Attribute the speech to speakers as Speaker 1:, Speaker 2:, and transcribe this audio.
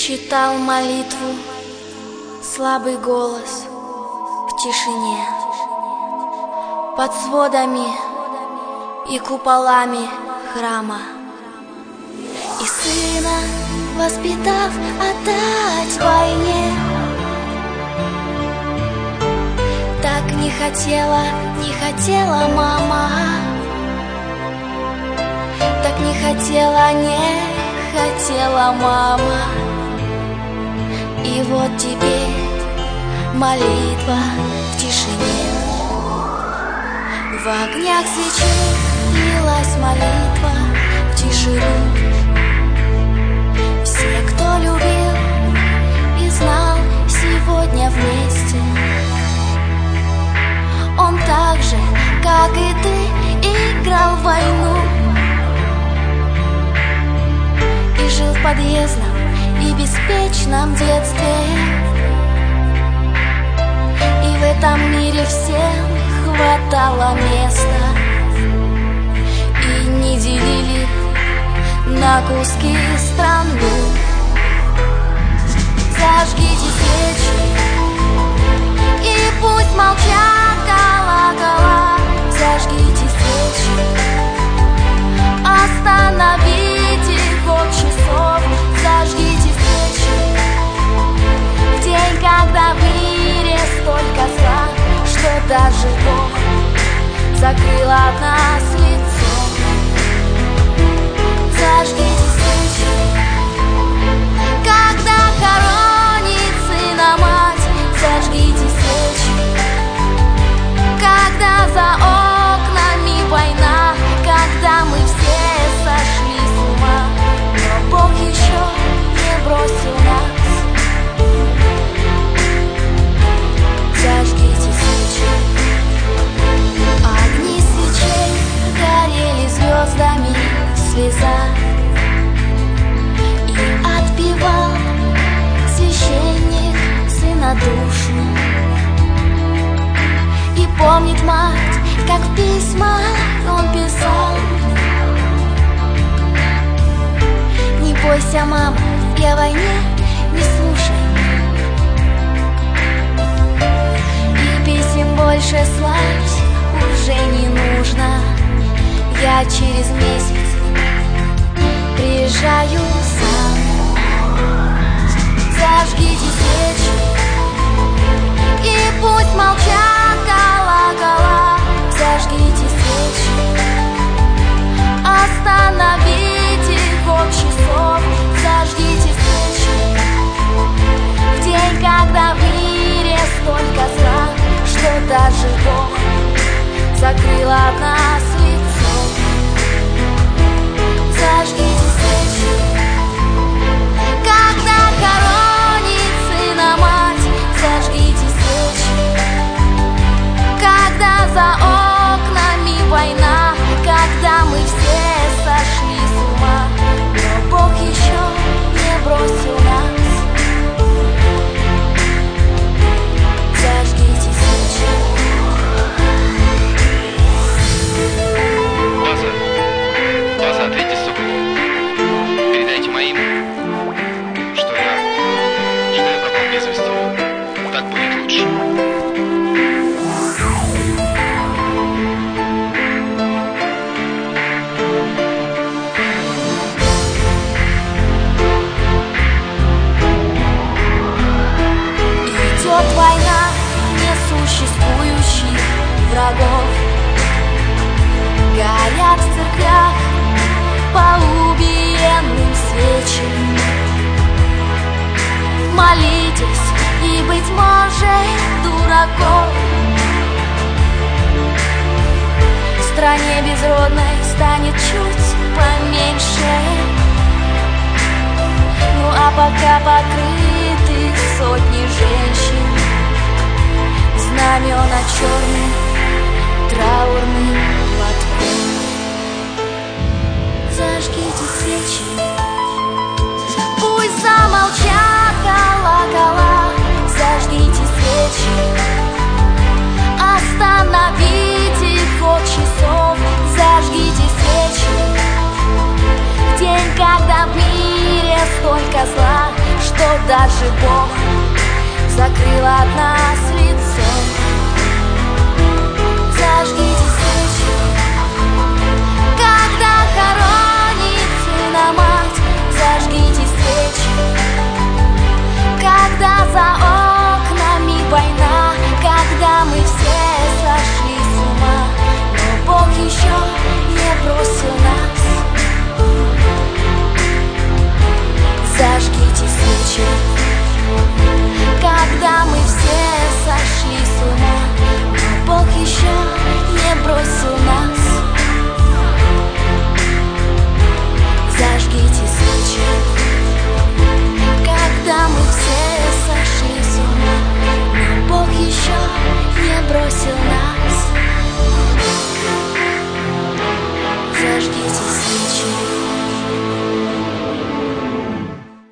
Speaker 1: Читал молитву, слабый голос в тишине, под сводами и куполами храма. И сына, воспитав, отдать войне, так не хотела мама, так не хотела мама. И вот теперь молитва в тишине, в огнях свечей лилась молитва в тишину. Все, кто любил и знал, сегодня вместе. Он так же, как и ты, играл в войну и жил в подъездном и беспечном детстве. И в этом мире всем хватало места, и не делили на куски страну. Зажгите свечи, и пусть молчат колокола. Зажгите свечи, остановите ход часов. Зажгите свечи в день, когда в мире столько зла, что даже Бог закрыл от нас лицо. Зажгите свечи, когда хоронит сына мать. Зажгите свечи, когда за окнами война, когда мы все сошли с ума, но Бог еще не бросил нас. Зажгите свечи, огни свечей горели звездами слеза, и отпевал священник сына душу. И помнит мать, как в письмах он писал: не бойся, мама, и о войне не слушай, и писем больше слать уже не нужно. Я через месяц приезжаю сам. Зажгите свечи, и пусть молчат колокола. Зажгите свечи, остановите ход часов. Зажгите свечи в день, когда в мире столько зла, что даже Бог закрыл от нас лицо. Зажгите свечи, когда хоронит сына мать. Зажгите свечи, когда за окнами война, когда мы все сошли с ума, но Бог еще не бросил нас. Зажгите свечи.
Speaker 2: База, ответьте супругу. Передайте моим, что я пропал без вести. Так будет лучше.
Speaker 1: Идет война несуществующих врагов. Горят в церквях по убиенным свечам. Молитесь, и, быть может, дураков в стране безродной станет чуть поменьше. Ну а пока покрыты сотни женщин знамена черным траурным платком. Зажгите свечи, пусть замолчат колокола. Зажгите свечи, остановите ход часов. Зажгите свечи в день, когда в мире столько зла, что даже Бог закрыл от нас лицо. Зажги